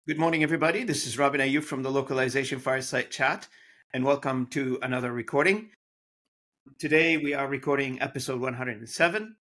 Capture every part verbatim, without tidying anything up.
Good morning, everybody. This is Robin Ayub from the Localization Fireside Chat, and welcome to another recording. Today, we are recording episode one hundred seven.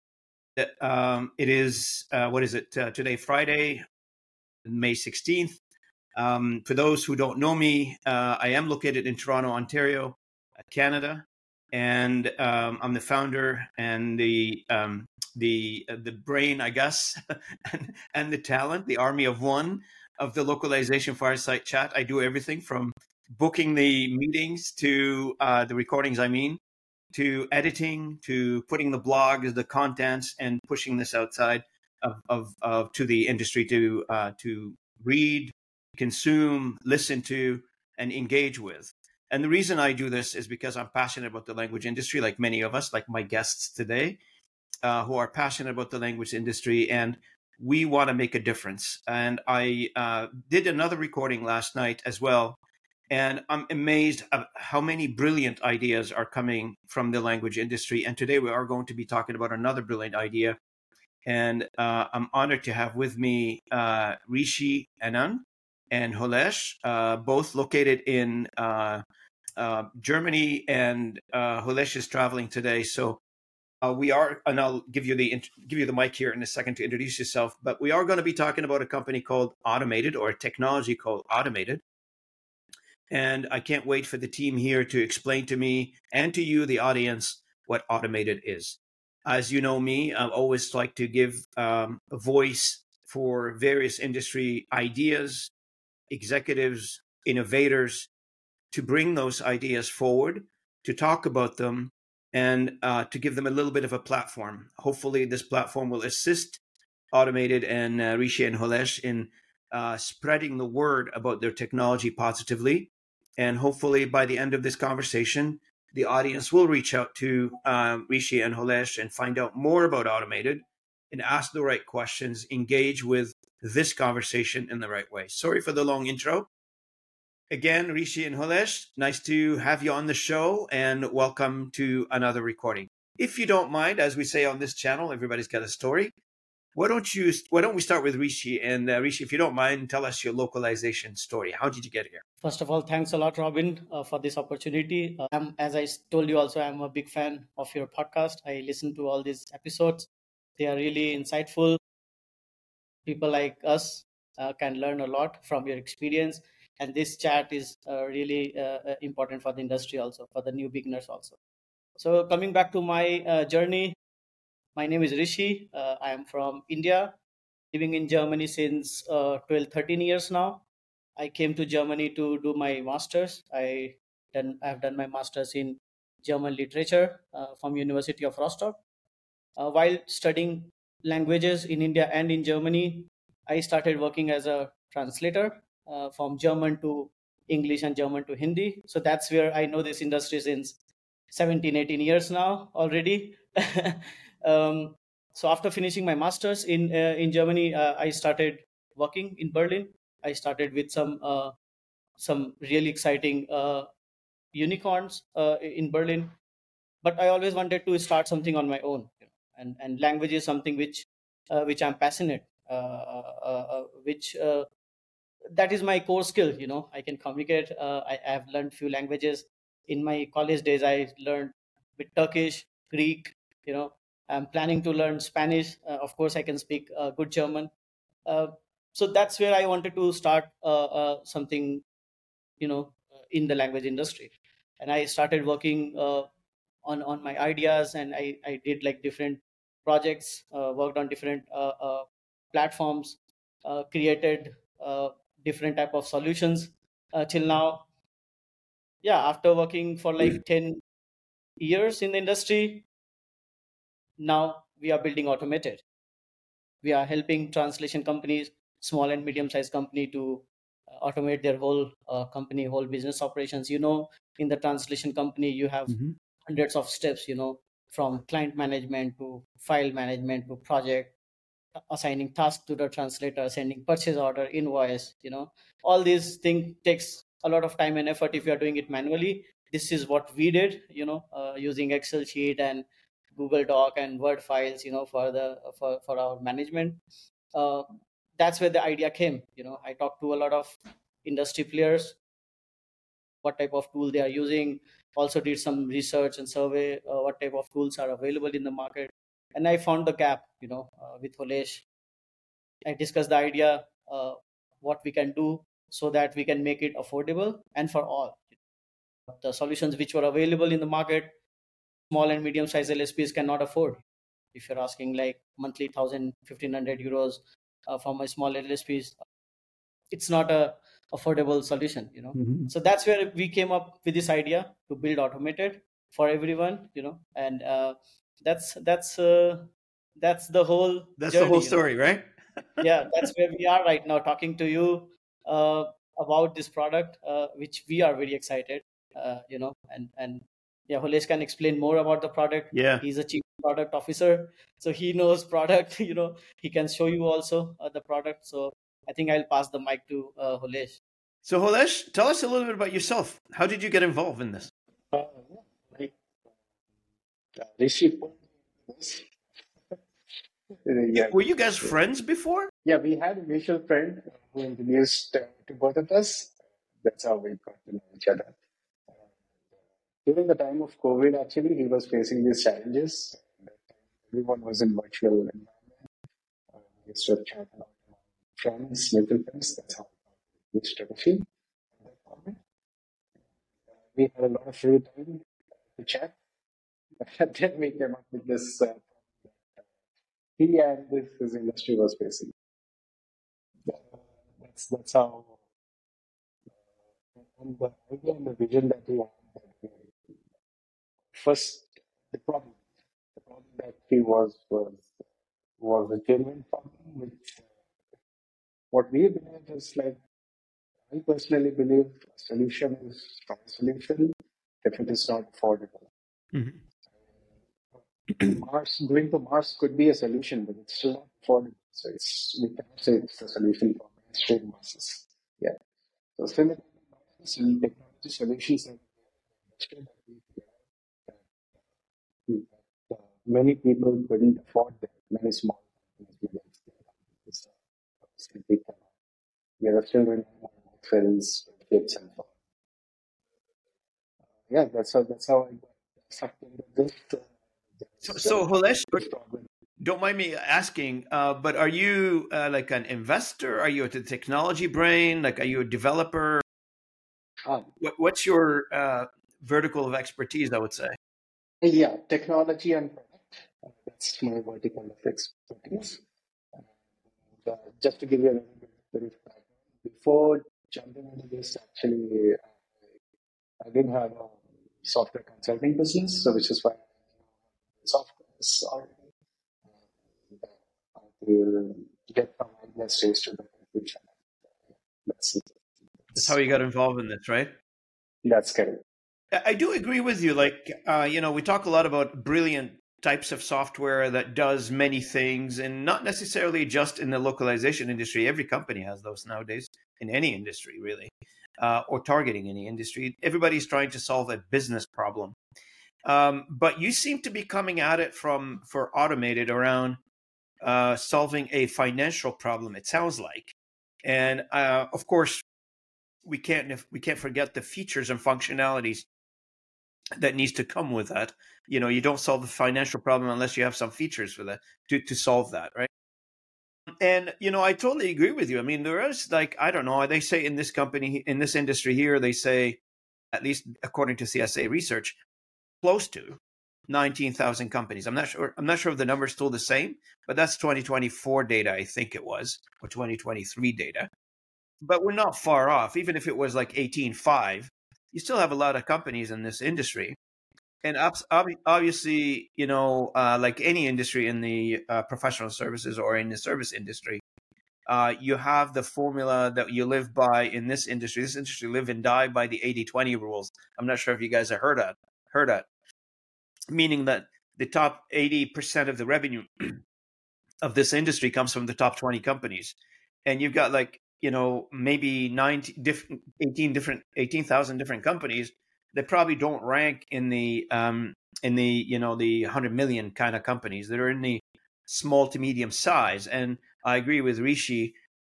Um, it is, uh, what is it, uh, today, Friday, May sixteenth. Um, for those who don't know me, uh, I am located in Toronto, Ontario, Canada, and um, I'm the founder and the um, the uh, the brain, I guess, and, and the talent, the army of one of the Localization Fireside Chat. I do everything from booking the meetings to uh, the recordings, I mean, to editing, to putting the blog, the contents, and pushing this outside of, of, of to the industry to uh, to read, consume, listen to, and engage with. And the reason I do this is because I'm passionate about the language industry, like many of us, like my guests today, uh, who are passionate about the language industry, and we want to make a difference. And I uh, did another recording last night as well, and I'm amazed at how many brilliant ideas are coming from the language industry. And today we are going to be talking about another brilliant idea. And uh, I'm honored to have with me uh, Rishi Anand and Holesh, uh, both located in uh, uh, Germany. And uh, Holesh is traveling today, so uh, we are, and I'll give you the give you the mic here in a second to introduce yourself. But we are going to be talking about a company called Automated, or a technology called Automated. And I can't wait for the team here to explain to me and to you, the audience, what Automated is. As you know me, I always like to give um, a voice for various industry ideas, executives, innovators, to bring those ideas forward, to talk about them, and uh, to give them a little bit of a platform. Hopefully, this platform will assist Automated and uh, Rishi and Holesh in uh, spreading the word about their technology positively. And hopefully, by the end of this conversation, the audience will reach out to uh, Rishi and Holesh and find out more about Automated and ask the right questions, engage with this conversation in the right way. Sorry for the long intro. Again, Rishi and Holesh, nice to have you on the show, and welcome to another recording. If you don't mind, as we say on this channel, everybody's got a story. Why don't you? Why don't we start with Rishi? And uh, Rishi, if you don't mind, tell us your localization story. How did you get here? First of all, thanks a lot, Robin, uh, for this opportunity. Uh, I'm, as I told you, also, I'm a big fan of your podcast. I listen to all these episodes. They are really insightful. People like us uh, can learn a lot from your experience. And this chat is uh, really uh, important for the industry, also, for the new beginners also. So coming back to my uh, journey, my name is Rishi. Uh, I am from India, living in Germany since uh, twelve, thirteen years now. I came to Germany to do my master's. I done I've done my master's in German literature uh, from University of Rostock. Uh, while studying languages in India and in Germany, I started working as a translator uh, from German to English and German to Hindi. So that's where I know this industry since seventeen, eighteen years now already. um, so after finishing my master's in uh, in Germany, uh, I started working in Berlin. I started with some uh, some really exciting uh, unicorns uh, in Berlin, but I always wanted to start something on my own. You know? and and language is something which uh, which I'm passionate, uh, uh, uh, which uh, that is my core skill. You know, I can communicate. Uh, I, I have learned few languages in my college days. I learned with Turkish, Greek. You know, I'm planning to learn Spanish. Uh, of course, I can speak uh, good German. Uh, so that's where I wanted to start uh, uh, something, you know, uh, in the language industry. And I started working uh, on on my ideas, and I I did like different projects, uh, worked on different uh, uh, platforms, uh, created uh, different type of solutions uh, till now. Yeah, after working for like ten years in the industry, now we are building Automated. We are helping translation companies, small and medium sized company, to uh, automate their whole uh, company, whole business operations. You know, in the translation company, you have Mm-hmm. hundreds of steps, you know, from client management to file management to project, assigning tasks to the translator, sending purchase order, invoice. You know, all these things takes a lot of time and effort if you are doing it manually. This is what we did, you know, uh, using Excel sheet and Google Doc and Word files, you know, for the for, for our management. Uh, that's where the idea came. You know, I talked to a lot of industry players, what type of tool they are using, also did some research and survey uh, what type of tools are available in the market, and I found the gap. You know, uh, with Holesh, I discussed the idea, uh, what we can do so that we can make it affordable and for all. The solutions which were available in the market, small and medium sized L S Ps cannot afford. If you're asking like monthly one thousand, fifteen hundred euros uh, for my small L S Ps, it's not a affordable solution, you know. Mm-hmm. So that's where we came up with this idea to build automated for everyone, you know, and uh, that's that's uh, that's the whole that's journey, the whole story, you know? Right? Yeah, that's where we are right now, talking to you uh, about this product, uh, which we are very excited, uh, you know, and and yeah, Holesh can explain more about the product. Yeah, he's a chief product officer, so he knows product. You know, he can show you also uh, the product. So I think I'll pass the mic to uh, Holesh. So Holesh, tell us a little bit about yourself. How did you get involved in this? Uh, like, uh, Rishi, yeah. Were you guys friends before? Yeah, we had a mutual friend who introduced uh, to both of us. That's how we got to know each other. Uh, during the time of COVID, actually, he was facing these challenges. Everyone was in virtual environment. Uh, we used to chat about friends, mutual friends. That's how we reached Rishi. We had a lot of free time to chat. And then we came up with this uh, he and this, this industry was facing. Uh, that's that's how uh, and the idea and the vision that he had. First, the problem, the problem that he was was was a genuine problem. Which uh, what we believe is like I personally believe a solution is not a solution if it is not affordable. Mm-hmm. Mars, going to Mars could be a solution, but it's still not affordable. So it's we cannot say it's a solution for mainstream masses. Yeah. So similar technology solutions that uh, many people couldn't afford them. Many small companies. We are still relying on films, kids, and so on. Yeah, that's how that's how I got sucked into this. Uh, So, so Holesh, don't mind me asking, uh, but are you uh, like an investor? Are you a technology brain? Like, are you a developer? Um, what, what's your uh, vertical of expertise, I would say? Yeah, technology and product. Uh, that's my vertical of expertise. Uh, just to give you a little bit of background, before jumping into this, actually, I did have a software consulting business, so which is why software is already uh, will get from idea stage to the conclusion. That's, that's how you got involved in this, right? That's correct. I do agree with you. Like, uh, you know, we talk a lot about brilliant types of software that does many things, and not necessarily just in the localization industry. Every company has those nowadays, in any industry, really, uh, or targeting any industry. Everybody's trying to solve a business problem. Um, but you seem to be coming at it from for automated around uh, solving a financial problem. It sounds like, and uh, of course, we can't we can't forget the features and functionalities that needs to come with that. You know, you don't solve the financial problem unless you have some features for that to to solve that, right? And you know, I totally agree with you. I mean, there is like I don't know. They say in this company, in this industry here, they say, at least according to C S A research, close to nineteen thousand companies. I'm not sure. I'm not sure if the number is still the same, but that's twenty twenty-four data, I think it was, or twenty twenty-three data. But we're not far off. Even if it was like eighteen five, you still have a lot of companies in this industry. And obviously, you know, uh, like any industry in the uh, professional services or in the service industry, uh, you have the formula that you live by in this industry. This industry live and die by the eighty twenty rules. I'm not sure if you guys have heard that. Heard that. Meaning that the top eighty percent of the revenue of this industry comes from the top twenty companies. And you've got like, you know, maybe nineteen different, eighteen different, eighteen thousand different companies that probably don't rank in the, um, in the, you know, the one hundred million kind of companies that are in the small to medium size. And I agree with Rishi.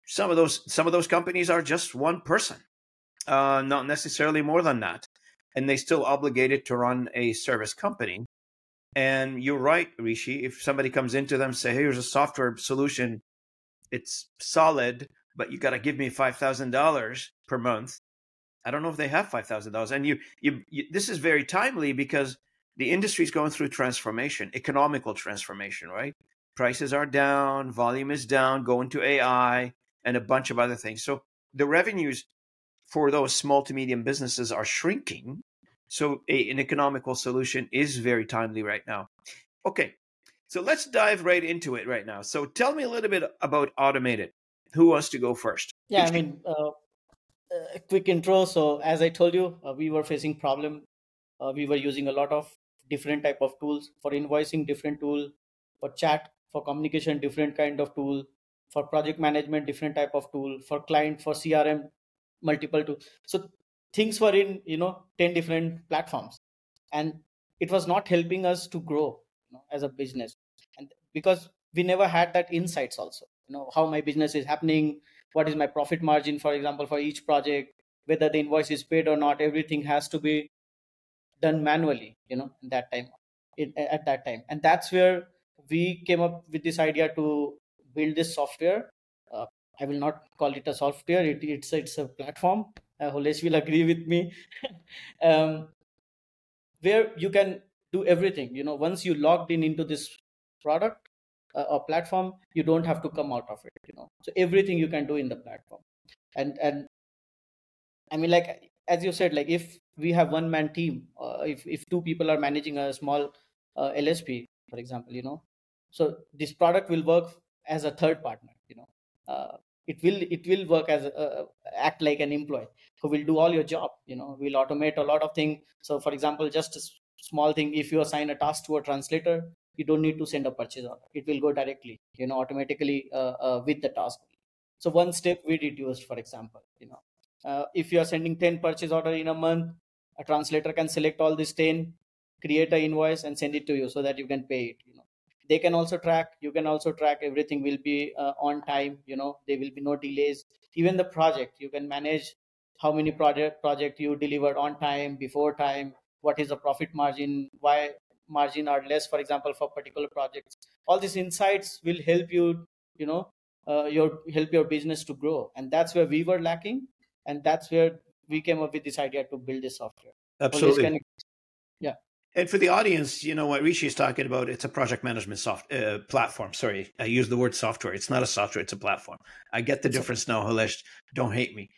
some of those some of those companies are just one person, uh, not necessarily more than that, and they still obligated to run a service company. And you're right, Rishi. If somebody comes into them, say, "Here's a software solution, it's solid, but you got to give me five thousand dollars per month." I don't know if they have five thousand dollars. And you, you, you, this is very timely because the industry is going through transformation, economical transformation, right? Prices are down, volume is down, going to A I, and a bunch of other things. So the revenues for those small to medium businesses are shrinking. So a, an economical solution is very timely right now. Okay, so let's dive right into it right now. So tell me a little bit about Automated. Who wants to go first? Yeah, I mean, uh, a quick intro. So as I told you, uh, we were facing problem. Uh, we were using a lot of different type of tools for invoicing, different tool for chat, for communication, different kind of tool for project management, different type of tool for client, for C R M, multiple tools. So things were in, you know, ten different platforms, and it was not helping us to grow, you know, as a business. And because we never had that insights also, you know, how my business is happening, what is my profit margin, for example, for each project, whether the invoice is paid or not, everything has to be done manually, you know, in that time, it, at that time. And that's where we came up with this idea to build this software. Uh, I will not call it a software. It, it's, it's a platform. Uh, Holesh will agree with me. um, where you can do everything, you know, once you logged in into this product uh, or platform, you don't have to come out of it, you know. So everything you can do in the platform. And, and I mean, like, as you said, like if we have one man team, uh, if, if two people are managing a small uh, L S P, for example, you know, so this product will work as a third partner, you know, uh, it will, it will work as a, uh, act like an employee who will do all your job, you know, will automate a lot of things. So for example, just a small thing, if you assign a task to a translator, you don't need to send a purchase order. It will go directly, you know, automatically uh, uh, with the task. So one step we reduced, for example, you know, uh, if you are sending ten purchase order in a month, a translator can select all these ten, create an invoice and send it to you so that you can pay it, you know. They can also track, you can also track, everything will be uh, on time, you know, there will be no delays. Even the project, you can manage how many project project you delivered on time, before time, what is the profit margin, why margin are less, for example, for particular projects. All these insights will help you, you know, uh, your help your business to grow. And that's where we were lacking, and that's where we came up with this idea to build this software. Absolutely. Can, yeah. And for the audience, you know what Rishi is talking about, it's a project management soft uh, platform. Sorry, I use the word software. It's not a software, it's a platform. I get the it's difference a- now, Holesh. Don't hate me.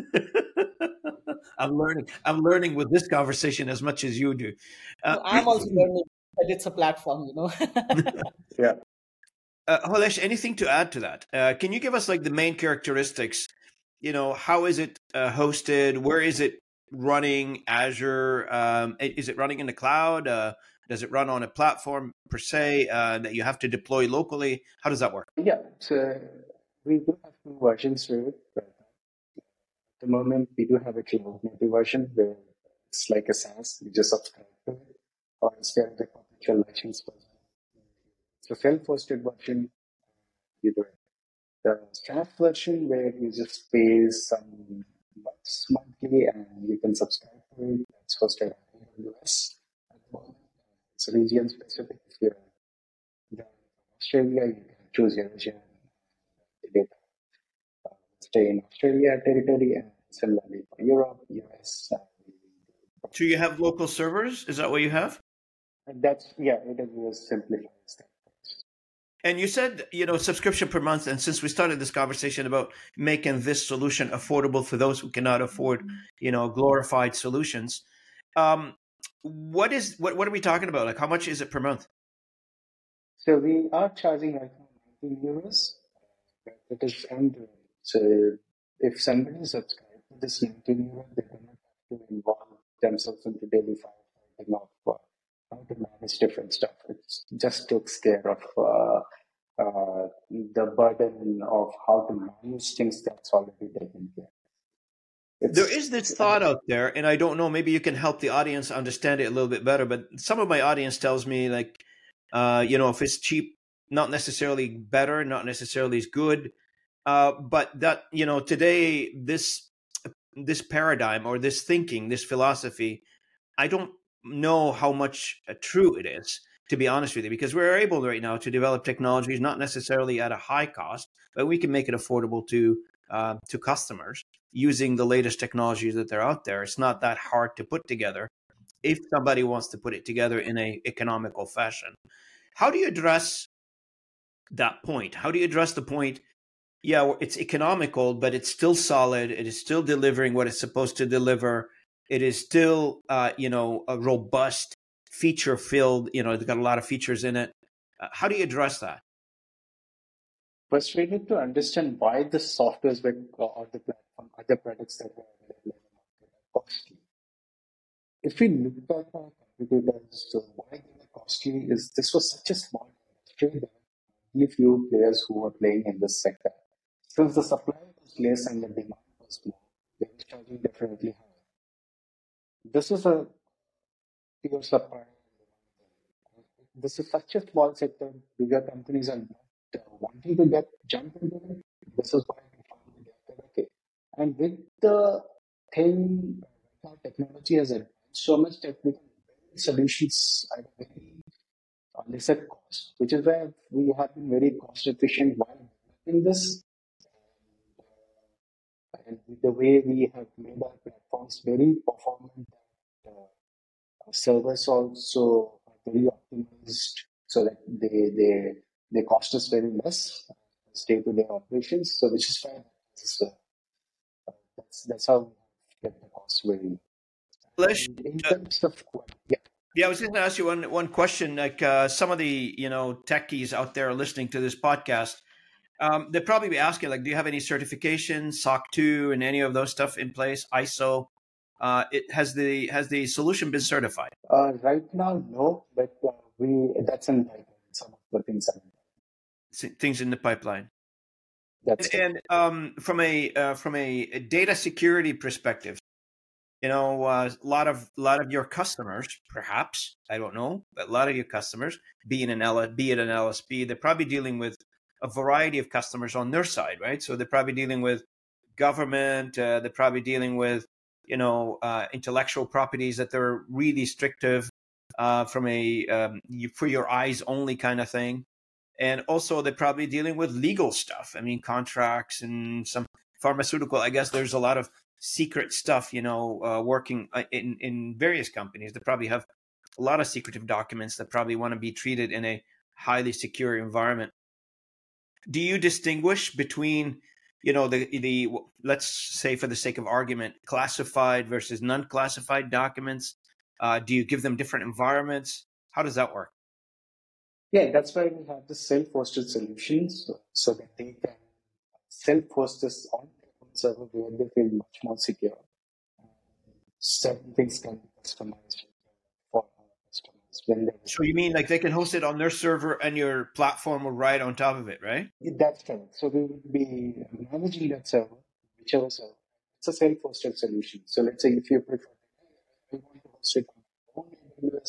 I'm learning. I'm learning with this conversation as much as you do. Uh, no, I'm also learning that it's a platform, you know. Yeah. Uh, Holesh, anything to add to that? Uh, can you give us like the main characteristics? You know, how is it uh, hosted? Where is it running? Azure? Um, is it running in the cloud? Uh, does it run on a platform per se uh, that you have to deploy locally? How does that work? Yeah, so we do have two versions to it. But at the moment, we do have a cloud native version where it's like a SaaS. You just subscribe to it, or instead of the perpetual license version. So self-hosted version, you do it. The SaaS version where you just pay some bucks monthly and you can subscribe to it. That's hosted in the U S at the moment. It's region specific. If you're in Australia, you can choose your region, data. Uh, stay in Australia territory, and similarly for Europe, U S. Uh, so you have local servers? Is that what you have? And that's, yeah, A W S simplifies that. And you said, you know, subscription per month. And since we started this conversation about making this solution affordable for those who cannot afford, you know, glorified solutions, um, what is what what are we talking about? Like, how much is it per month? So we are charging right now nineteen euros. It is end. So if somebody subscribes to this nineteen euros, they do not have to involve themselves into daily firefighting of uh, how to manage different stuff. It just takes care of uh, uh, the burden of how to manage things that's already taken care of. It's, there is this thought out there, and I don't know, maybe you can help the audience understand it a little bit better, but some of my audience tells me, like, uh, you know, if it's cheap, not necessarily better, not necessarily as good. Uh, but that, you know, today this this paradigm or this thinking, this philosophy, I don't know how much uh, true it is, to be honest with you, because we're able right now to develop technologies not necessarily at a high cost, but we can make it affordable to uh, to customers using the latest technologies that are out there. It's not that hard to put together if somebody wants to put it together in a economical fashion. How do you address that point? How do you address the point? Yeah, it's economical, but it's still solid. It is still delivering what it's supposed to deliver. It is still, uh, you know, a robust, feature-filled. You know, it's got a lot of features in it. Uh, how do you address that? First, we need to understand why the softwares were, or the platform, other products that were available in the market are costly. If we look at our competitors, so why they were costly is this was such a small industry. There were only few players who were playing in this sector. Since the supply was less and the demand was more, they were charging definitely higher. This is a pure supply. This is such a small sector. Bigger companies are not uh, wanting to get jump into it. This is why we found the gap. Okay, and with the thing, now technology has advanced so much that we can build solutions at a very uh, lesser cost, which is why we have been very cost efficient while developing this. And with the way we have made our platforms very performant, uh, servers also are very optimized so that they they they cost us very less as day-to-day operations. So which is why this, uh, that's that's how we get the cost very low. Lesh, And in uh, terms of yeah, yeah, I was going to ask you one one question. Like uh, some of the you know techies out there listening to this podcast, um, they'd probably be asking, like, do you have any certifications, S O C two, and any of those stuff in place, I S O? Uh, it has the has the solution been certified? uh, right now no, but uh, we that's in pipeline. Some of the things are in pipeline. Things in the pipeline. That's And, and um, from a uh, from a data security perspective, you know, uh, a lot of a lot of your customers, perhaps I don't know, but a lot of your customers, being an L, be it an L S P, they're probably dealing with a variety of customers on their side, right? So they're probably dealing with government. Uh, they're probably dealing with, you know, uh, intellectual properties that they're really restrictive uh, from a um, you, for your eyes only kind of thing. And also they're probably dealing with legal stuff. I mean, contracts and some pharmaceutical. I guess there's a lot of secret stuff, you know, uh, working in, in various companies that probably have a lot of secretive documents that probably want to be treated in a highly secure environment. Do you distinguish between, you know, the, the let's say for the sake of argument, classified versus non-classified documents? Uh, do you give them different environments? How does that work? Yeah, that's why we have the self-hosted solutions so, so that they can self-host this on their own server where they feel much more secure. Certain things can be customized for our customers when they. So you mean like they can host it on their server and your platform will ride on top of it, right? That's correct. So we would be managing that server, whichever server. It's a self-hosted solution. So let's say if you prefer, I want to host it on my own A W S,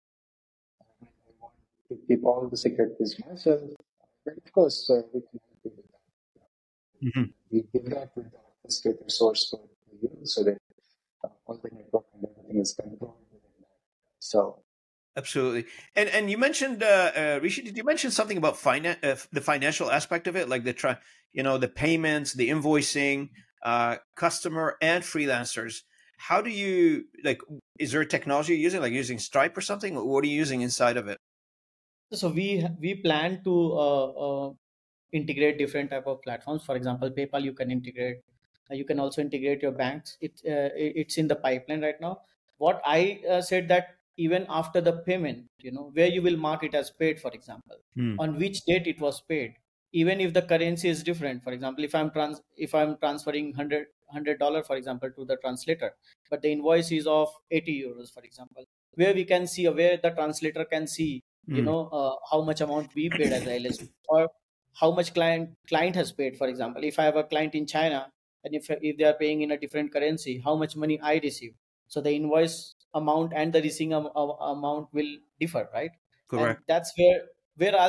I want to keep all the securities myself, then of course uh, we can help you with that. Mm-hmm. We give that with the orchestrator source code to you so that uh, all the network and everything is controlled within that. So. Absolutely. And and you mentioned, uh, uh, Rishi, did you mention something about finan- uh, the financial aspect of it, like the try, you know, the payments, the invoicing, uh, customer and freelancers? How do you like? Is there a technology you're using, like using Stripe or something? What are you using inside of it? So we we plan to uh, uh, integrate different type of platforms. For example, PayPal you can integrate. Uh, you can also integrate your banks. It uh, it's in the pipeline right now. What I uh, said that even after the payment, you know, where you will mark it as paid, for example, Hmm. on which date it was paid, even if the currency is different. For example, if I'm trans if I'm transferring hundred hundred dollar, for example, to the translator, but the invoice is of eighty euros, for example, where we can see, where the translator can see, you Hmm. know, uh, how much amount we paid as a L S P, or how much client client has paid. For example, if I have a client in China, and if if they are paying in a different currency, how much money I receive. So the invoice amount and the receiving am- am- amount will differ, right? And Correct. that's where where I'll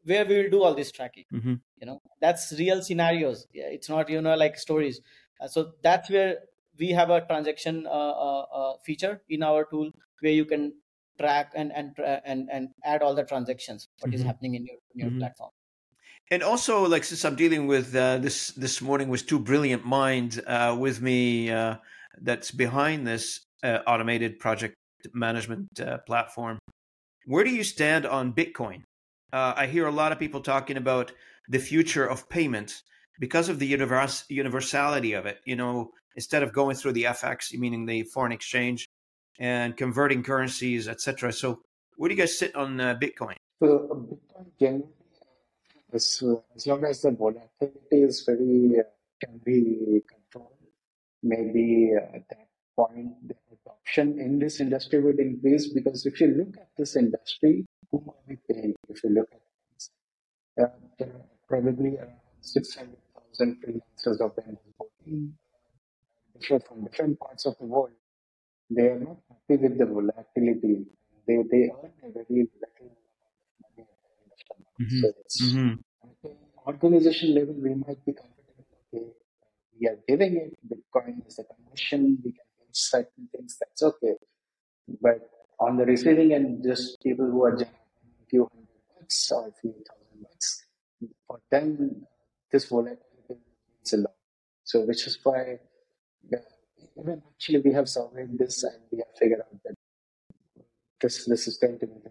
where we will do all this tracking. Mm-hmm. You know, that's real scenarios. Yeah, it's not, you know, like stories. Uh, so that's where we have a transaction uh, uh, uh, feature in our tool where you can track and and tra- and and add all the transactions what is Mm-hmm. happening in your in your Mm-hmm. platform. And also, like, since I'm dealing with uh, this this morning with two brilliant minds uh, with me uh, that's behind this uh, automated project management uh, platform, where do you stand on Bitcoin? Uh, I hear a lot of people talking about the future of payments because of the univers- universality of it. You know, instead of going through the F X, meaning the foreign exchange, and converting currencies, et cetera. So, where do you guys sit on uh, Bitcoin? So uh, Bitcoin generally, as, uh, as long as the volatility is very uh, can be controlled, maybe uh, at that point the adoption in this industry would increase, because if you look at this industry, whom are we paying? If you look at this, uh, there are probably around six hundred thousand freelancers of them working different from different parts of the world. They are not happy with the volatility. They they earn a very little money at the end of the month. Mm-hmm. So it's Mm-hmm. at the organization level we might be comfortable. Okay, we are giving it Bitcoin as a commission. We can do certain things. That's okay. But on the receiving end, just people who are generating a few hundred bucks or a few thousand bucks, for them this volatility means a lot. So which is why uh, even actually we have surveyed this and we have figured out that this this is going to be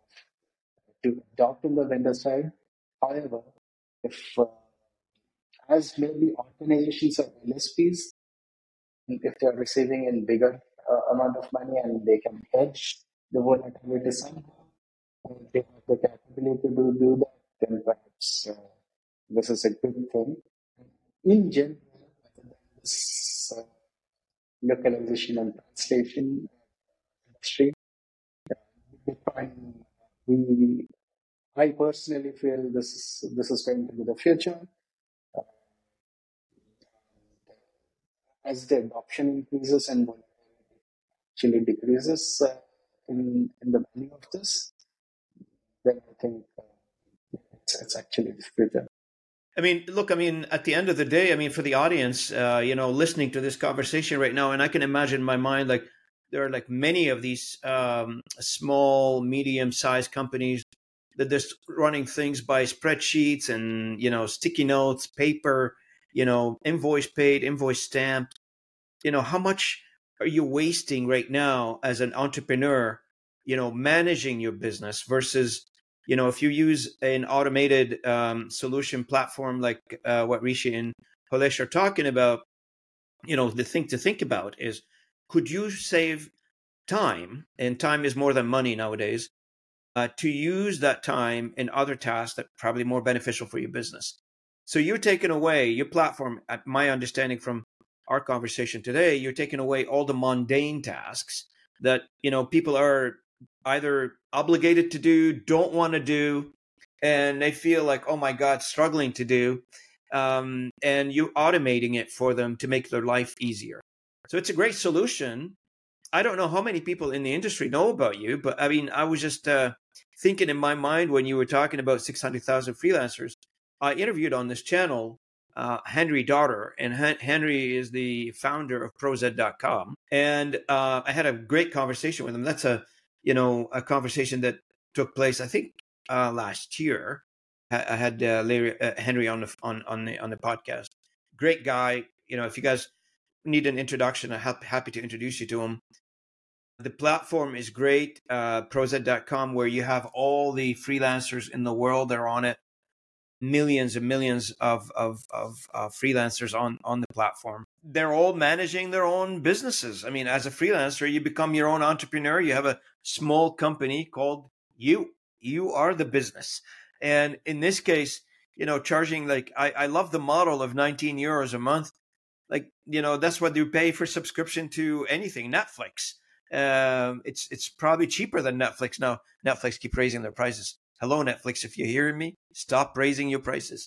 to adopt on the vendor side. However, if uh, as maybe organizations or L S Ps, if they are receiving in bigger uh, amount of money and they can hedge the volatility somehow, and they have the capability to do that, then perhaps uh, this is a good thing. In general, other than this uh, localization and translation industry, Bitcoin, we I personally feel this is this is going to be the future. Uh, as the adoption increases and actually decreases uh, in in the value of this, then I think uh, it's, it's actually the future. I mean, look, I mean, at the end of the day, I mean, for the audience, uh, you know, listening to this conversation right now, and I can imagine in my mind, like, there are like many of these um, small, medium sized companies that they're running things by spreadsheets and, you know, sticky notes, paper, you know, invoice paid, invoice stamped. You know, how much are you wasting right now as an entrepreneur, you know, managing your business versus, you know, if you use an automated um, solution platform like uh, what Rishi and Polish are talking about, you know, the thing to think about is, could you save time? And time is more than money nowadays. Uh, to use that time in other tasks that are probably more beneficial for your business. So you're taking away your platform, at my understanding from our conversation today, you're taking away all the mundane tasks that, you know, people are either obligated to do, don't want to do, and they feel like, oh my God, struggling to do. Um, and you automating it for them to make their life easier. So it's a great solution. I don't know how many people in the industry know about you, but I mean, I was just uh, thinking in my mind when you were talking about six hundred thousand freelancers. I interviewed on this channel uh, Henry Daughter, and Hen- Henry is the founder of ProZ dot com, and uh, I had a great conversation with him. That's a you know a conversation that took place, I think, uh, last year. I, I had uh, Larry, uh, Henry on the on on the on the podcast. Great guy. You know, if you guys need an introduction, I'm happy to introduce you to him. The platform is great, uh, ProZ dot com, where you have all the freelancers in the world that are on it. Millions and millions of of, of uh, freelancers on on the platform. They're all managing their own businesses. I mean, as a freelancer, you become your own entrepreneur. You have a small company called you. You are the business. And in this case, you know, charging like I, I love the model of nineteen euros a month. Like, you know, that's what you pay for subscription to anything. Netflix. Um, it's it's probably cheaper than Netflix now. Netflix keep raising their prices. Hello, Netflix, if you're hearing me, stop raising your prices.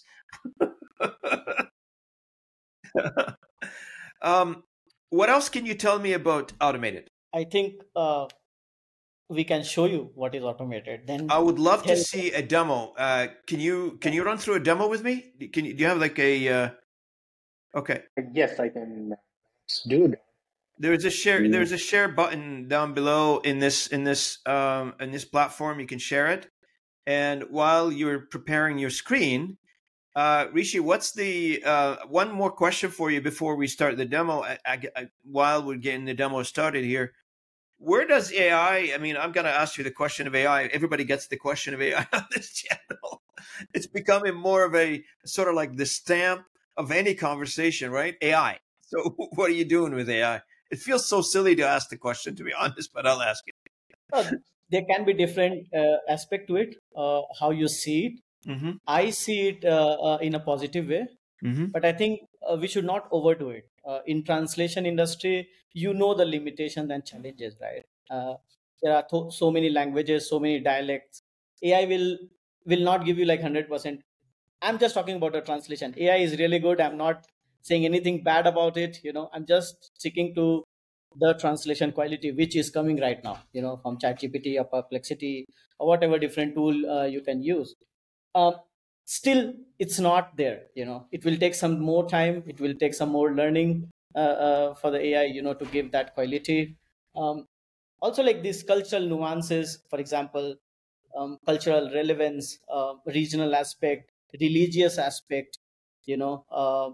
um, what else can you tell me about automated? I think uh, we can show you what is automated. Then I would love to tell see a demo. Uh, can you can you run through a demo with me? Can you, do you have like a? Uh, okay, Yes, I can do that. there's a share. Mm. There's a share button down below in this in this um, in this platform. You can share it. And while you're preparing your screen, uh, Rishi, what's the uh, one more question for you before we start the demo? I, I, I, while we're getting the demo started here, where does A I? I mean, I'm going to ask you the question of A I. Everybody gets the question of A I on this channel. It's becoming more of a sort of like the stamp of any conversation, right? A I. So, what are you doing with A I? It feels so silly to ask the question, to be honest, but I'll ask it. uh, there can be different uh, aspect to it, uh, how you see it. Mm-hmm. I see it uh, uh, in a positive way, Mm-hmm. but I think uh, we should not overdo it. Uh, in translation industry, you know the limitations and challenges, right? Uh, there are th- so many languages, so many dialects. A I will will not give you like one hundred percent. I'm just talking about the translation. A I is really good. I'm not saying anything bad about it. You know, I'm just sticking to the translation quality which is coming right now. You know, from ChatGPT or Perplexity or whatever different tool uh, you can use. Um, Still, it's not there. You know, it will take some more time. It will take some more learning uh, uh, for the A I. You know, to give that quality. Um, Also, like these cultural nuances, for example, um, cultural relevance, uh, regional aspect, religious aspect. You know, uh,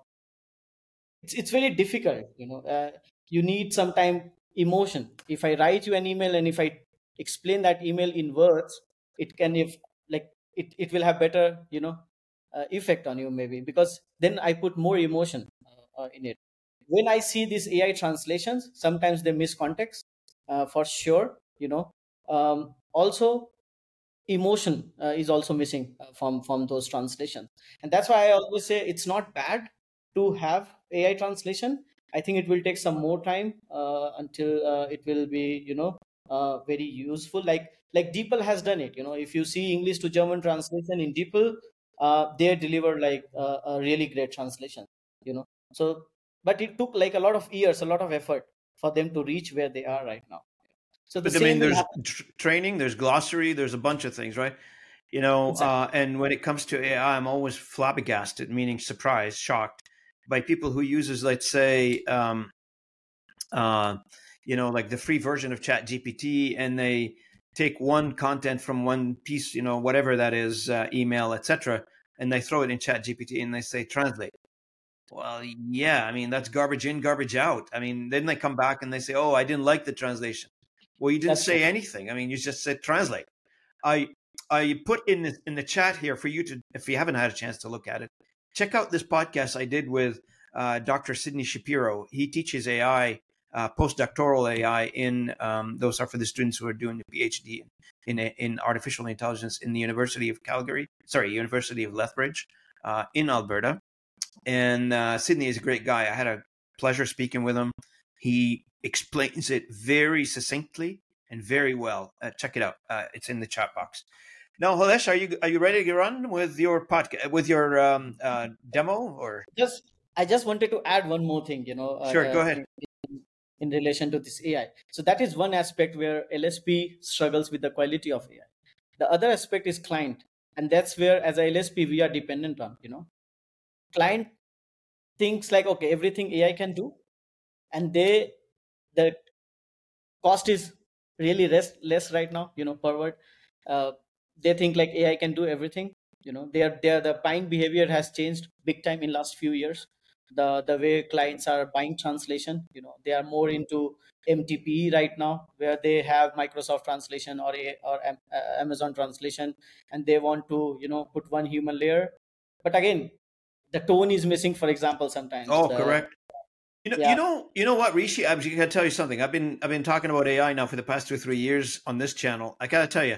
it's it's very difficult. You know, uh, you need some time emotion. If I write you an email and if I explain that email in words, it can if like it, it will have better you know uh, effect on you maybe because then I put more emotion uh, uh, in it. When I see these A I translations, sometimes they miss context uh, for sure. You know, um, also emotion uh, is also missing uh, from from those translations, and that's why I always say it's not bad to have A I translation. I think it will take some more time uh, until uh, it will be you know uh, very useful. Like like DeepL has done it. You know, if you see English to German translation in DeepL, uh, they deliver like uh, a really great translation. You know, so but it took like a lot of years, a lot of effort for them to reach where they are right now. So the But I mean, same will there's happen. tr- training, there's glossary, there's a bunch of things, right? You know, Exactly. uh, and when it comes to A I, I'm always flabbergasted, meaning surprised, shocked by people who uses, let's say, um, uh, you know, like the free version of Chat G P T, and they take one content from one piece, you know, whatever that is, uh, email, et cetera, and they throw it in Chat G P T and they say translate. Well, yeah, I mean that's garbage in, garbage out. I mean, then they come back and they say, "Oh, I didn't like the translation." Well, you didn't That's true. say anything. I mean, you just said translate. I I put in the, in the chat here for you to, if you haven't had a chance to look at it, check out this podcast I did with uh, Doctor Sidney Shapiro. He teaches A I, uh, postdoctoral A I in um, those are for the students who are doing the PhD in in artificial intelligence in the University of Calgary. Sorry, University of Lethbridge uh, in Alberta. And uh, Sidney is a great guy. I had a pleasure speaking with him. He explains it very succinctly and very well. Uh, check it out. Uh, it's in the chat box. Now, Halesh, are you are you ready to run with your podcast with your um, uh, demo? Or Just I just wanted to add one more thing, you know, uh, sure, go uh, ahead. in, in relation to this A I. So that is one aspect where L S P struggles with the quality of A I. The other aspect is client, and that's where, as a L S P, we are dependent on. You know, client thinks like, okay, everything A I can do, and they the cost is really less less right now. You know, per word, uh, they think like A I can do everything. You know, their their the buying behavior has changed big time in last few years. The the way clients are buying translation, you know, they are more into M T P right now, where they have Microsoft translation or a, or Am- uh, Amazon translation, and they want to you know put one human layer. But again, the tone is missing. For example, sometimes Oh, the correct. You know, you yeah know, you know what, Rishi? I'm going to tell you something. I've been I've been talking about A I now for the past two or three years on this channel. I got to tell you,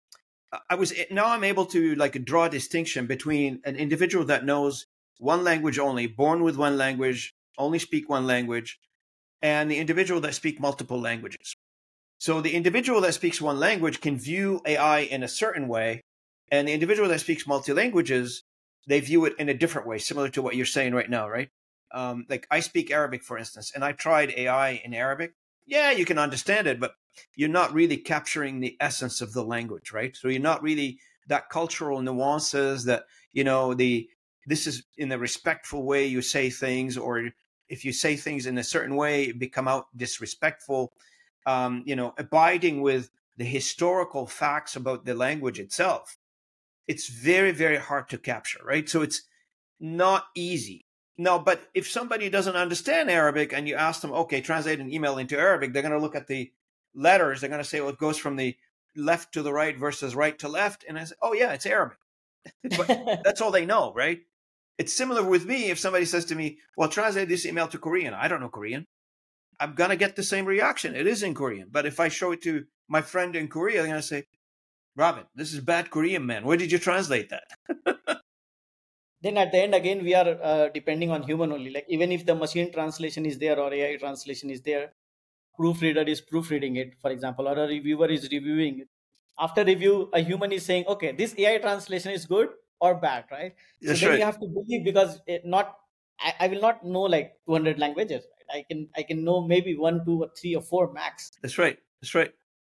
I was now I'm able to like draw a distinction between an individual that knows one language only, born with one language, only speak one language, and the individual that speak multiple languages. So the individual that speaks one language can view A I in a certain way, and the individual that speaks multi languages, they view it in a different way, similar to what you're saying right now, right? Um, like I speak Arabic, for instance, and I tried A I in Arabic, yeah, you can understand it, but you're not really capturing the essence of the language, right? So you're not really that cultural nuances that, you know, the this is in a respectful way you say things, or if you say things in a certain way, it become out disrespectful. Um, you know, abiding with the historical facts about the language itself, it's very, very hard to capture, right? So it's not easy. No, but if somebody doesn't understand Arabic and you ask them, okay, translate an email into Arabic, they're going to look at the letters. They're going to say, well, it goes from the left to the right versus right to left. And I say, oh, yeah, it's Arabic. But that's all they know, right? It's similar with me. If somebody says to me, well, translate this email to Korean, I don't know Korean. I'm going to get the same reaction. It is in Korean. But if I show it to my friend in Korea, they're going to say, Robin, this is bad Korean, man. Where did you translate that? Then at the end, again, we are uh, depending on human only. Like even if the machine translation is there or A I translation is there, proofreader is proofreading it, for example, or a reviewer is reviewing it. After review, a human is saying, okay, this A I translation is good or bad, right? That's So then right. you have to believe, because it not I, I will not know like two hundred languages. Right? I can I can know maybe one, two, or three, or four max. That's right. That's right.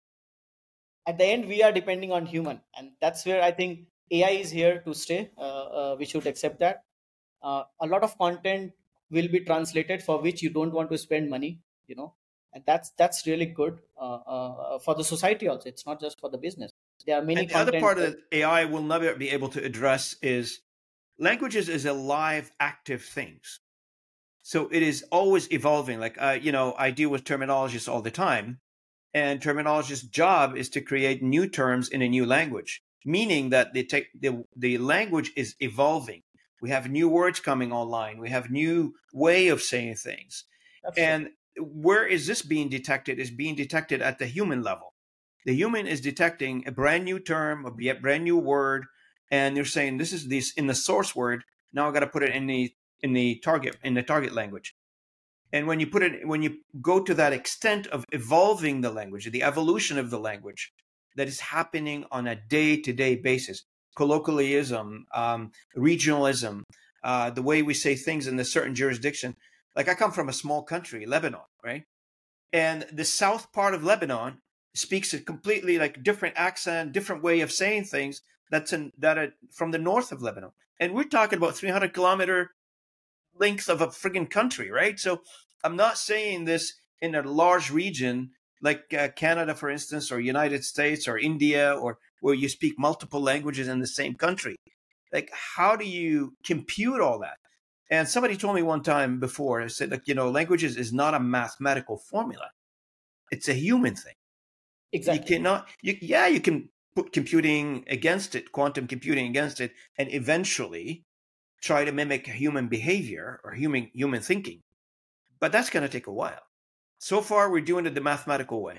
At the end, we are depending on human, and that's where I think A I is here to stay. Uh, uh, we should accept that. Uh, a lot of content will be translated for which you don't want to spend money, you know, and that's that's really good uh, uh, for the society also. It's not just for the business. There are many And the other content. part that A I will never be able to address is languages is a live, active things. So it is always evolving. Like, uh, you know, I deal with terminologists all the time, and terminologist's job is to create new terms in a new language, meaning that the, te- the, the language is evolving. We have new words coming online. We have new way of saying things. That's And where is this being detected is being detected at the human level. The human is detecting a brand new term, a brand new word, and they're saying this is this in the source word. Now I got to put it in the in the target in the target language. And when you put it, when you go to that extent of evolving the language, the evolution of the language that is happening on a day-to-day basis, colloquialism, um, regionalism, uh, the way we say things in a certain jurisdiction. Like I come from a small country, Lebanon, right? And the south part of Lebanon speaks a completely like different accent, different way of saying things. That's in that are from the north of Lebanon, and we're talking about three hundred kilometer length of a friggin' country, right? So I'm not saying this in a large region like uh, Canada, for instance, or United States or India, or where you speak multiple languages in the same country. Like, how do you compute all that? And somebody told me one time before, I said, like, you know, languages is not a mathematical formula. It's a human thing. exactly. You cannot, you, yeah, you can put computing against it, quantum computing against it, and eventually try to mimic human behavior or human human thinking. But that's going to take a while. So far, we're doing it the mathematical way.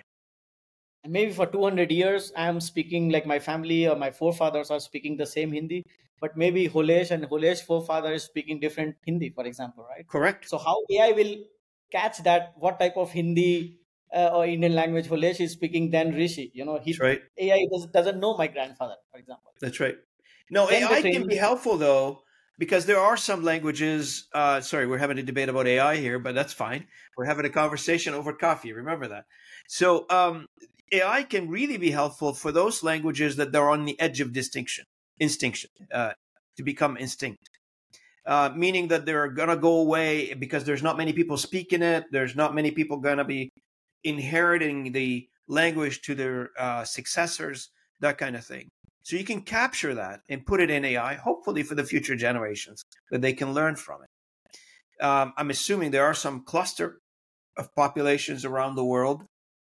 And maybe for two hundred years, I am speaking like my family or my forefathers are speaking the same Hindi, but maybe Holesh and Holesh forefather is speaking different Hindi, for example, right? Correct. So how A I will catch that, what type of Hindi uh, or Indian language Holesh is speaking than Rishi? You know, That's he right. A I does, doesn't know my grandfather, for example. That's right. No, Then the A I can training. be helpful though, because there are some languages. Uh, sorry, we're having a debate about A I here, but that's fine. We're having a conversation over coffee. Remember that. So um, A I can really be helpful for those languages that they're on the edge of distinction, instinction, uh, to become instinct. Uh, meaning that they're going to go away because there's not many people speaking it. There's not many people going to be inheriting the language to their uh, successors, that kind of thing. So you can capture that and put it in A I, hopefully for the future generations, that they can learn from it. Um, I'm assuming there are some cluster of populations around the world.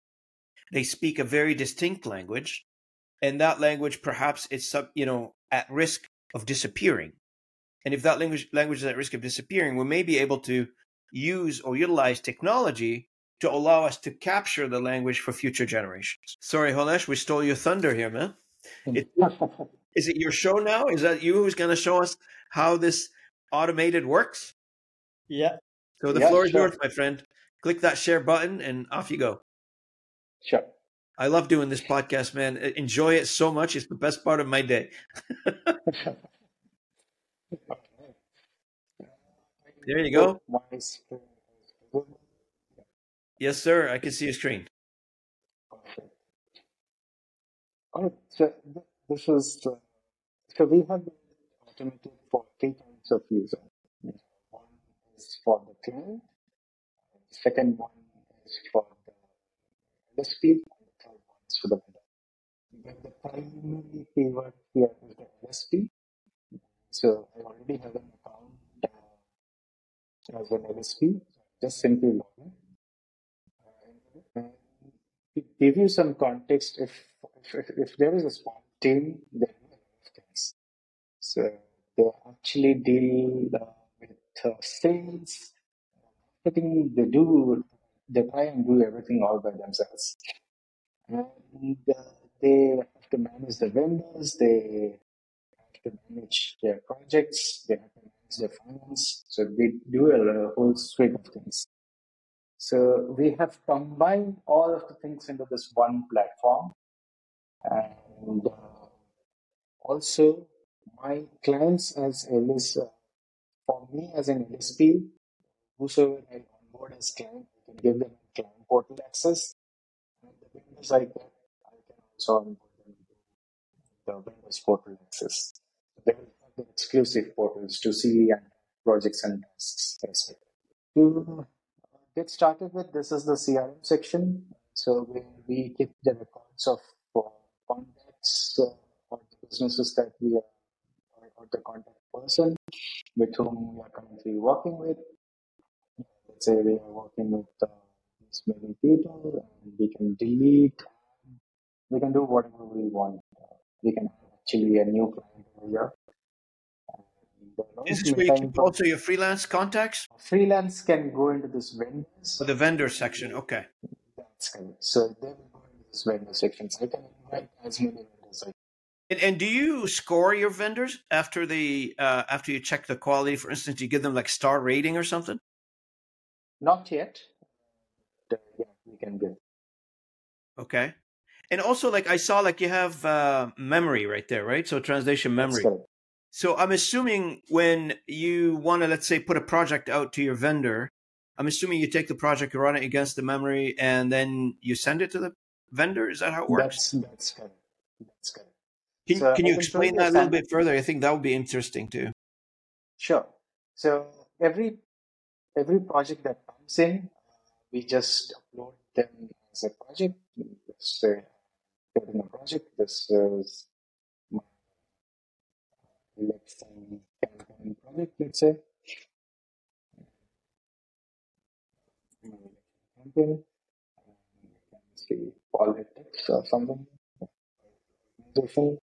They speak a very distinct language, and that language perhaps is, you know, at risk of disappearing. And if that language language is at risk of disappearing, we may be able to use or utilize technology to allow us to capture the language for future generations. Sorry, Holesh, we stole your thunder here, man. It, is it your show now? Is that you who's going to show us how this automated works? Yeah. So the Yeah, floor is sure. yours, my friend. Click that share button and off you go. Sure. I love doing this podcast, man. Enjoy it so much. It's the best part of my day. There you go. My screen is visible. Yes, sir. I can see your screen. Perfect. All right. So th- this is uh, so we have been automated for three kinds of user. One is for the client. The second one is for the L S P, and the third one is for the vendor. But the primary keyword here is the L S P. So I already have an account uh, as an L S P. Just simply log in. And to give you some context, if if, if there is a small team, there are a lot of things. So they actually deal uh, with uh, sales, marketing. They do, they try and do everything all by themselves, and uh, they have to manage the vendors. They have to manage their projects. They have to manage their finance. So they do a, a whole suite of things. So we have combined all of the things into this one platform, and uh, also my clients as L S, uh, for me as an L S P, whosoever I onboard as client, I can give them client portal access, and the vendors I get, I can also onboard them to the vendors portal access. They will have the exclusive portals to see and projects and tasks. respectively. To get started with, this is the C R M section. So where we keep the records of uh, contacts uh, or the businesses that we are, or, or the contact person with whom we are currently working with. Let's say we are working with uh, these many people, and we can delete, we can do whatever we want. Uh, we can have actually a new client over here. And there are a lot Is of this where you keep mid-time pro- also your freelance contacts? freelance can go into this vendors. Oh, the vendor section. Okay. That's correct. So they will go into this vendor section. So I can invite as many vendors. I And, and do you score your vendors after the uh, after you check the quality? For instance, you give them like star rating or something? Not yet. But, uh, yeah, we can do. Okay. And also, like I saw, like you have uh, memory right there, right? So translation That's memory. correct. So I'm assuming when you want to, let's say, put a project out to your vendor, I'm assuming you take the project, you run it against the memory, and then you send it to the vendor. Is that how it works? That's that's correct. That's correct. Can So Can I you can show explain you a that a little sample. bit further? I think that would be interesting too. Sure. So every every project that comes in, we just upload them as a project. Let's say uploading a project. This is my, let's say, campaign project. Let's say my campaign. Let's see politics or something. Organization.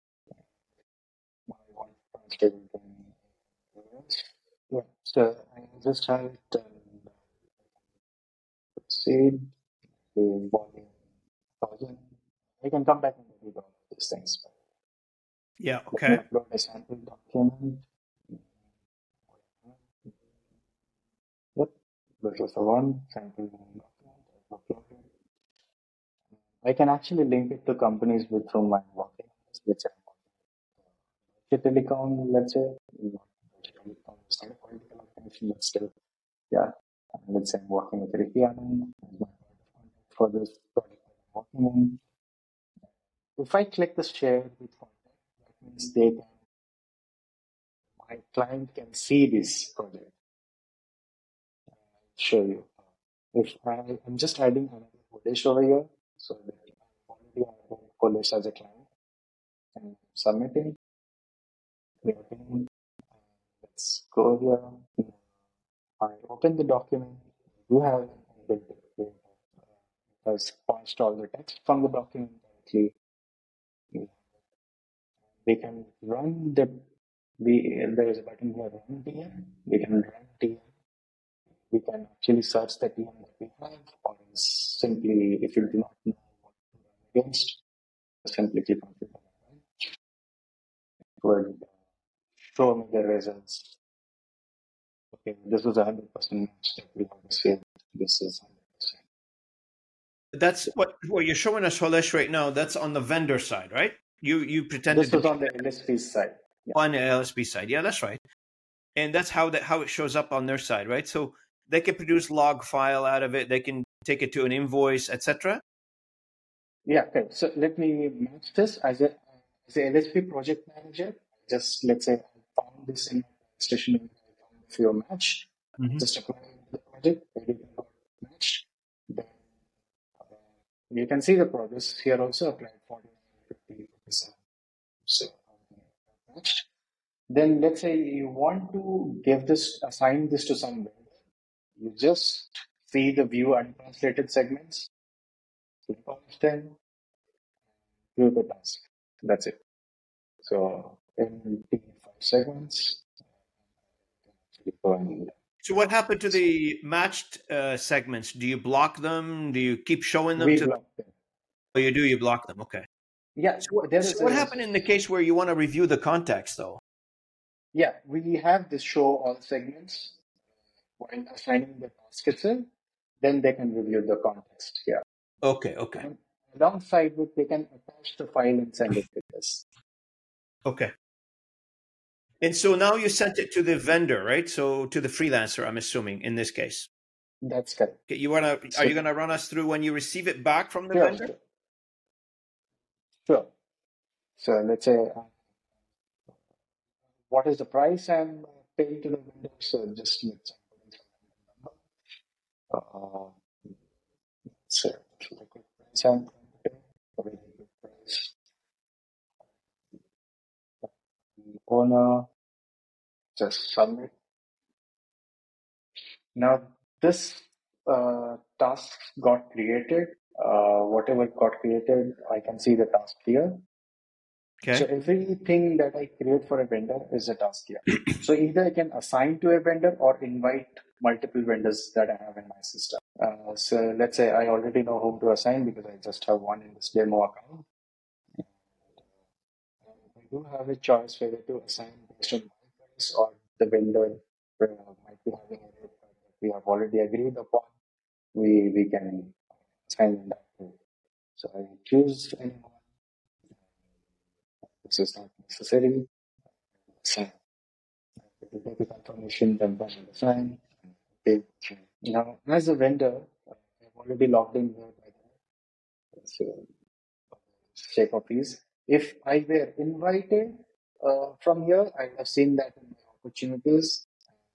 My one translated in yeah. So I just have it and proceed. The volume thousand. I can come back and read all of these things. Yeah. Let me Okay. upload a sample document. Yep, this is the one sample document I've uploaded. I can actually link it to companies with whom I'm working, which I'm working with. Telecom, let's say, not Telecom, it's not a political organization, but still, yeah. And let's say I'm working with Ricky Anand as my point of contact for this project that I'm working on. If I click the share with contact, that means they can, my client can see this project. I'll show you. If I, I'm just adding another Polish over here, so that I'm already adding Polish as a client and submitting, creating. Let's go here. I open the document. You have an inbuilt creator. It has punched all the text from the document directly. We can run the, we, there is a button here, run T M. We can run T M. We can actually search the T M that we have, or simply, if you do not know what to run against, simply click on it. It will show me the results. Okay, this was a hundred percent match that we have received. This is hundred percent. That's what what you're showing us, Holesh, right now. That's on the vendor side, right? You you pretended This to was be on the L S P side. Yeah. on the L S P side. Yeah, that's right. And that's how that how it shows up on their side, right? So they can produce log file out of it. They can take it to an invoice, et cetera. Yeah, okay. So let me match this as a as a L S P project manager. Just let's say I found this in station, I found a few match. Mhm. Just apply the project, everything got matched. Then uh, you can see the progress here also applied forty, fifty, fifty-seven. So uh, matched. Then let's say you want to give this, assign this to some vendor. You just see the view untranslated segments, click on them, view the task. That's it. So in five segments, and So what happened to the matched uh, segments? Do you block them? Do you keep showing them we to? block them. Oh, you do. You block them. Okay. Yeah, So what, there so is what a, happened in the case where you want to review the context, though? yeah, we have this show all segments while assigning the task itself. Then they can review the context. Yeah. Okay. Okay. And alongside with, they can attach the file and send it with us. Okay. And so now you sent it to the vendor, right? So to the freelancer, I'm assuming in this case. That's correct. Okay, you wanna? So, are you gonna run us through when you receive it back from the sure, vendor? sure. Sure. So let's say, uh, what is the price I'm paying to the vendor? So just let's uh, so the quick price I'm paying, a very good price. The owner, just submit. Now this uh, task got created. Uh, whatever got created, I can see the task here. Okay. So everything that I create for a vendor is a task here. So either I can assign to a vendor or invite multiple vendors that I have in my system. Uh, so let's say I already know whom to assign because I just have one in this demo account. I do have a choice whether to assign based on my price or the vendor uh, might be having a rate that we have already agreed upon. We we can assign that to. So I choose anyone. This is not necessary. Assign. The data confirmation done by the assign. Okay. Now, as a vendor, I've already logged in here by the way. So check of these. If I were invited uh, from here, I have seen that in my opportunities.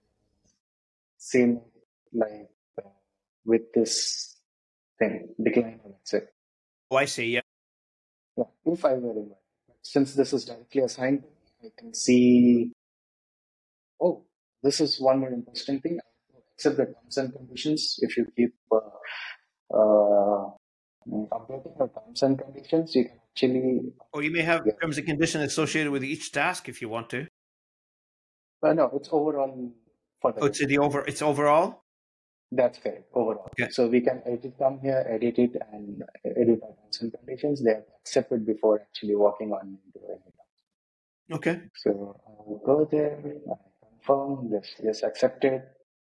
Same like uh, with this thing, decline, let's say. Oh, I see. Yeah. Yeah, if I were invited. Since this is directly assigned, I can see, oh, this is one more interesting thing. I have to accept the terms and conditions. If you keep uh, uh, updating the terms and conditions, you can actually. Or you may have Yeah. terms and conditions associated with each task if you want to. Uh, no, it's overall for the. Oh, it's the over. It's overall. That's correct, overall. Okay. So we can edit come here, edit it, and edit our terms and conditions. They are accepted before actually working on into any. Okay. So I will go there, I confirm this, yes, accepted.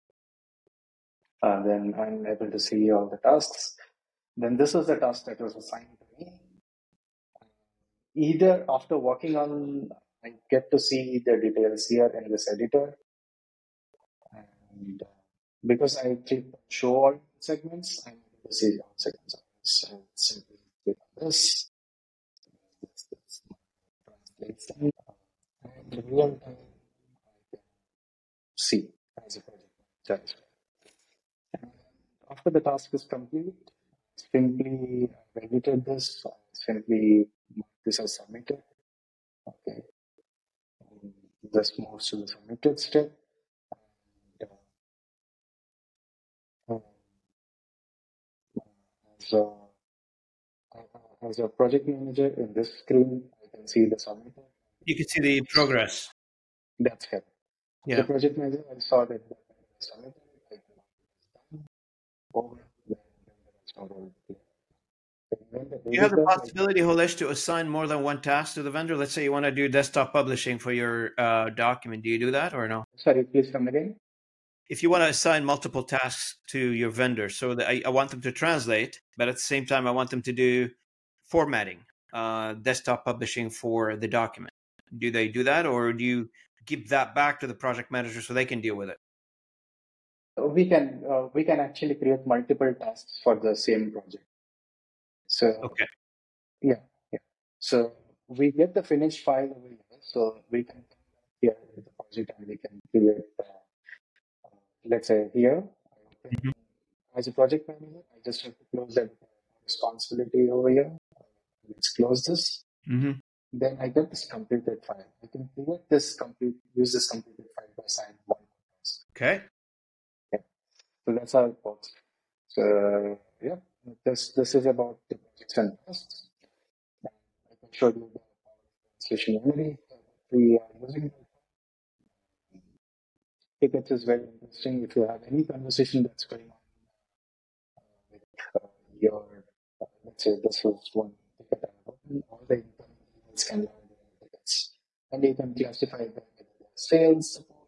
And then I'm able to see all the tasks. Then this is the task that was assigned to me. Either after working on, I get to see the details here in this editor. And uh, because I click show all segments, I'm able to see all segments. So simply click on this. This, this translates them. And in real time, I can see as a project. After the task is complete, simply edited this, simply mark this as submitted. Okay. And this moves to the submitted step. And, uh, as, a, as a project manager in this screen, I can see the submitted. You can see the progress. That's it. Yeah. The project manager, I saw that the submitted. I can over. Then it's not all clear. You have the possibility, Holesh, to assign more than one task to the vendor. Let's say you want to do desktop publishing for your uh, document. Do you do that or no? Sorry, please come again. If you want to assign multiple tasks to your vendor, so that I, I want them to translate, but at the same time, I want them to do formatting, uh, desktop publishing for the document. Do they do that, or do you give that back to the project manager so they can deal with it? we can uh, we can actually create multiple tasks for the same project. So Okay. yeah, yeah. So we get the finished file over here. So we can come back here with the project and we can create. Uh, uh, let's say here, hmm as a project manager, I just have to close that responsibility over here. Let's close this. hmm Then I get this completed file. I can create this complete, use this completed file by signing one task. Okay. Okay. So that's how it works. So yeah, this this is about the projects and tasks. I can show you the translation memory that we are using. Tickets is very interesting. If you have any conversation that's going on with uh, your, uh, let's say this was one ticket I have opened, all the incoming emails can land in the tickets. And you can classify them with sales, support,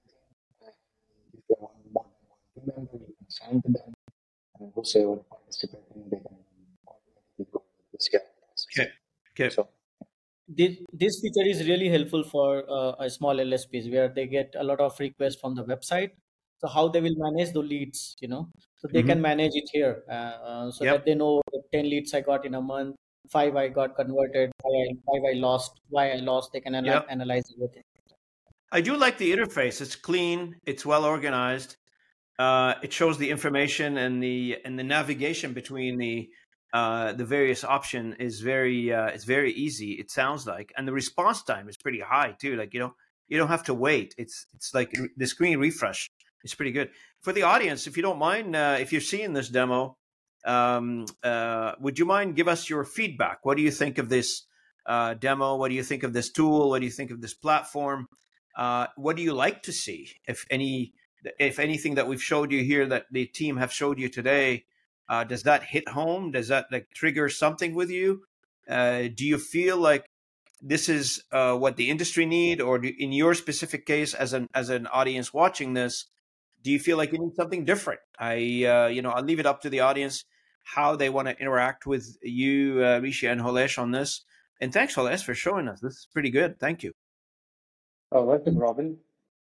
if you want more than one team member, you can assign to them, and whosoever participating, they can automatically go with the scale process. Okay. Okay. So This, this feature is really helpful for uh, a small L S Ps where they get a lot of requests from the website. So how they will manage the leads, you know, so they hmm can manage it here, uh, uh, so Yep. that they know the ten leads I got in a month, five I got converted, five I, five I lost, why I lost. They can ana- Yep. analyze everything. I do like the interface. It's clean. It's well organized. Uh, it shows the information and the and the navigation between the uh, the various option is very uh, it's very easy. It sounds like, and the response time is pretty high too. Like you know you don't have to wait. It's it's like the screen refresh. It's pretty good for the audience. If you don't mind, uh, if you're seeing this demo, um, uh, would you mind give us your feedback? What do you think of this uh, demo? What do you think of this tool? What do you think of this platform? Uh, what do you like to see, if any? If anything that we've showed you here that the team have showed you today, uh, does that hit home? Does that like trigger something with you? Uh, do you feel like this is uh, what the industry need, or do, in your specific case, as an as an audience watching this, do you feel like you need something different? I uh, you know I'll leave it up to the audience how they want to interact with you, uh, Rishi and Holesh, on this. And thanks, Holesh, for showing us. This is pretty good. Thank you. oh, welcome, Robin.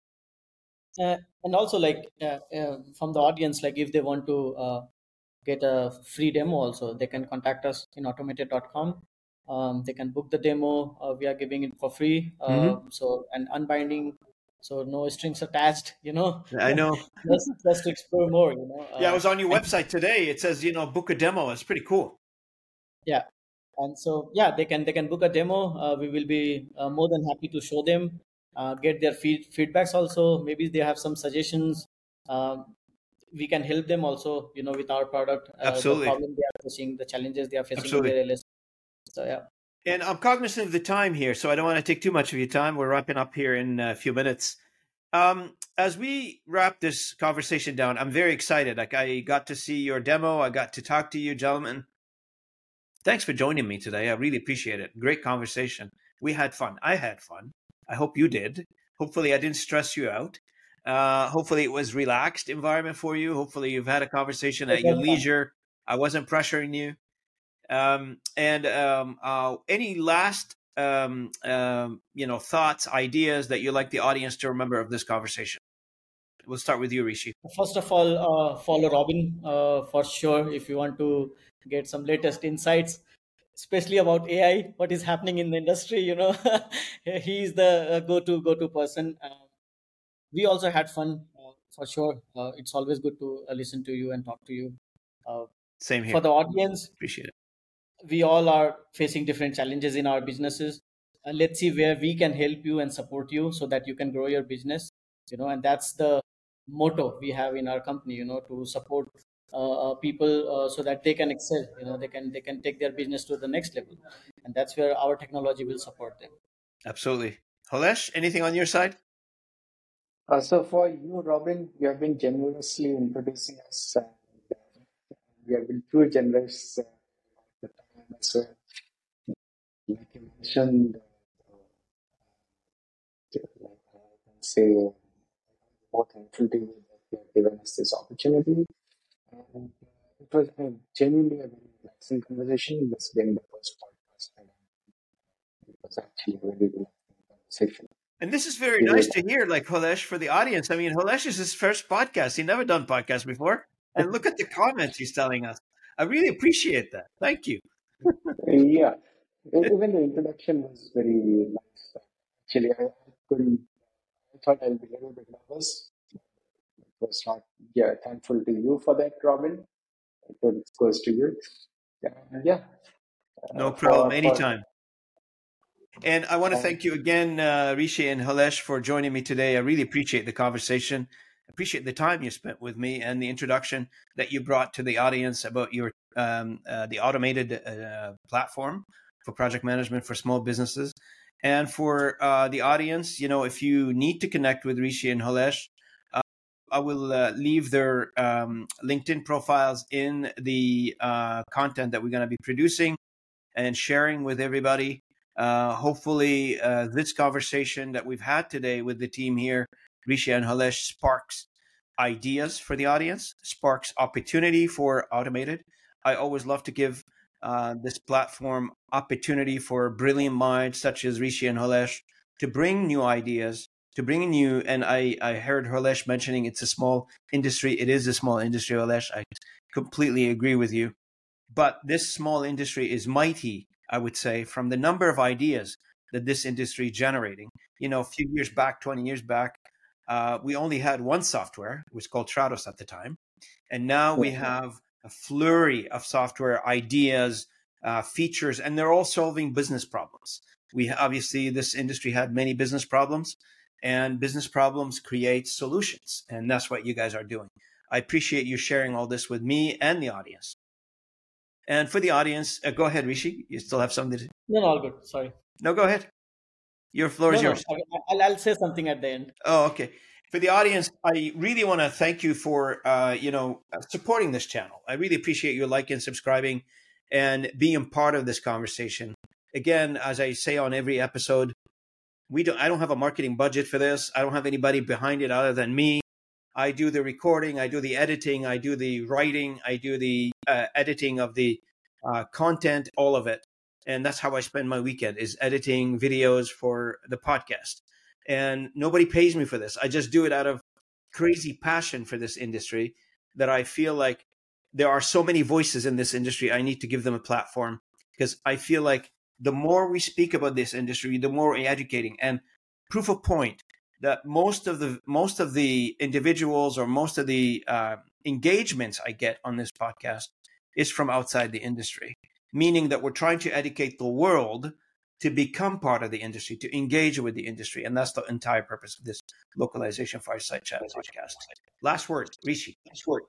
Uh, and also like uh, uh, from the audience, like if they want to uh, get a free demo also, they can contact us in automated dot com. Um, they can book the demo. Uh, we are giving it for free. Uh, hmm so and unbinding, so no strings attached, you know. I know. just just to explore more, you know. Yeah, I Uh, was on your and website today. It says, you know, book a demo. It's pretty cool. yeah, and so yeah, they can they can book a demo. Uh, we will be uh, more than happy to show them, uh, get their feed, feedbacks also. Maybe they have some suggestions. Um, we can help them also, you know, with our product, uh, the Absolutely. problem they are facing, the challenges they are facing in Absolutely. their L S. So yeah. And I'm cognizant of the time here, so I don't want to take too much of your time. We're wrapping up here in a few minutes. Um, as we wrap this conversation down, I'm very excited. Like I got to see your demo. I got to talk to you, gentlemen. Thanks for joining me today. I really appreciate it. Great conversation. We had fun. I had fun. I hope you did. Hopefully, I didn't stress you out. Uh, hopefully, it was relaxed environment for you. Hopefully, you've had a conversation It at your was fun. leisure. I wasn't pressuring you. Um, and um, uh, any last um, um, you know thoughts, ideas that you like the audience to remember of this conversation? We'll start with you, Rishi. First of all, uh, follow Robin uh, for sure if you want to get some latest insights, especially about A I, what is happening in the industry. You know, he is the uh, go-to go-to person. Uh, we also had fun uh, for sure. Uh, it's always good to uh, listen to you and talk to you. Uh, Same for here. the audience, Appreciate it. we all are facing different challenges in our businesses. Uh, let's see where we can help you and support you so that you can grow your business, you know. And that's the motto we have in our company, you know, to support uh, uh, people uh, so that they can excel, you know, they can they can take their business to the next level, and that's where our technology will support them. Absolutely. Holesh, anything on your side? Uh, so for you, Robin, you have been generously introducing us. And, uh, we have been too generous uh, the time as well. Like you mentioned, uh, like I can say, uh, more thankful to you that you have given us this opportunity. And uh, it was uh, genuinely a very relaxing conversation. This being the first podcast, and it was actually a very relaxing conversation. And this is very Yeah. nice to hear, like Holesh, for the audience. I mean, Holesh is his first podcast. He never done podcast before. And look at the comments he's telling us. I really appreciate that. Thank you. Yeah. E- Even the introduction was very nice. Actually, I couldn't, I thought I'll be a little bit nervous. It was not, yeah, thankful to you for that, Robin. It goes to you. Uh, yeah. No Uh, problem. for, for, Anytime. And I want to um, thank you again, uh, Rishi and Halesh, for joining me today. I really appreciate the conversation. Appreciate the time you spent with me and the introduction that you brought to the audience about your um, uh, the automated uh, platform for project management for small businesses. And for uh, the audience, you know, if you need to connect with Rishi and Halesh, uh, I will uh, leave their um, LinkedIn profiles in the uh, content that we're going to be producing and sharing with everybody. Uh, hopefully, uh, this conversation that we've had today with the team here, Rishi and Halesh, sparks ideas for the audience, sparks opportunity for automated. I always love to give uh, this platform opportunity for brilliant minds such as Rishi and Halesh to bring new ideas, to bring new. And I, I heard Halesh mentioning it's a small industry. It is a small industry, Halesh. I completely agree with you. But this small industry is mighty, I would say, from the number of ideas that this industry is generating. You know, a few years back, twenty years back, uh, we only had one software. It was called Trados at the time. And now we have a flurry of software ideas, uh, features, and they're all solving business problems. We obviously, this industry had many business problems, and business problems create solutions. And that's what you guys are doing. I appreciate you sharing all this with me and the audience. And for the audience, uh, go ahead, Rishi. You still have something to No, no, all good. Sorry. No, go ahead. Your floor No, is no. yours. I- I'll, I'll say something at the end. Oh, okay. For the audience, I really want to thank you for, uh, you know, uh, supporting this channel. I really appreciate you liking, subscribing, and being part of this conversation. Again, as I say on every episode, we don't. I don't have a marketing budget for this. I don't have anybody behind it other than me. I do the recording, I do the editing, I do the writing, I do the uh, editing of the uh, content, all of it. And that's how I spend my weekend, is editing videos for the podcast. And nobody pays me for this. I just do it out of crazy passion for this industry, that I feel like there are so many voices in this industry. I need to give them a platform, because I feel like the more we speak about this industry, the more we're educating. And proof of point, that most of the most of the individuals or most of the uh, engagements I get on this podcast is from outside the industry, meaning that we're trying to educate the world to become part of the industry, to engage with the industry. And that's the entire purpose of this Localization Fireside Chat podcast. Last word, Rishi. Last word.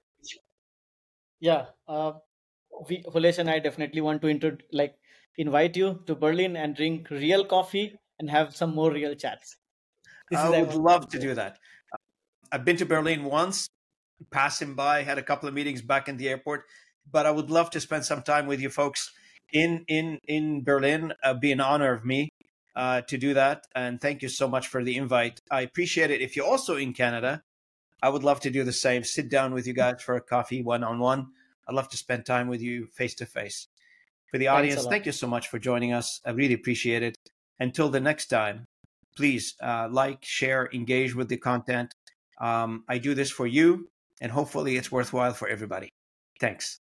Yeah. Uh, we, Hulesh and I definitely want to intro, like invite you to Berlin and drink real coffee and have some more real chats. This I is would love to do that. I've been to Berlin once, passing by, had a couple of meetings back in the airport, but I would love to spend some time with you folks in in in Berlin. Uh, be an honor of me uh, to do that, and thank you so much for the invite. I appreciate it. If you're also in Canada, I would love to do the same. Sit down with you guys for a coffee, one on one. I'd love to spend time with you face to face. For the Thanks a audience, lot. thank you so much for joining us. I really appreciate it. Until the next time, please uh, like, share, engage with the content. Um, I do this for you, and hopefully it's worthwhile for everybody. Thanks.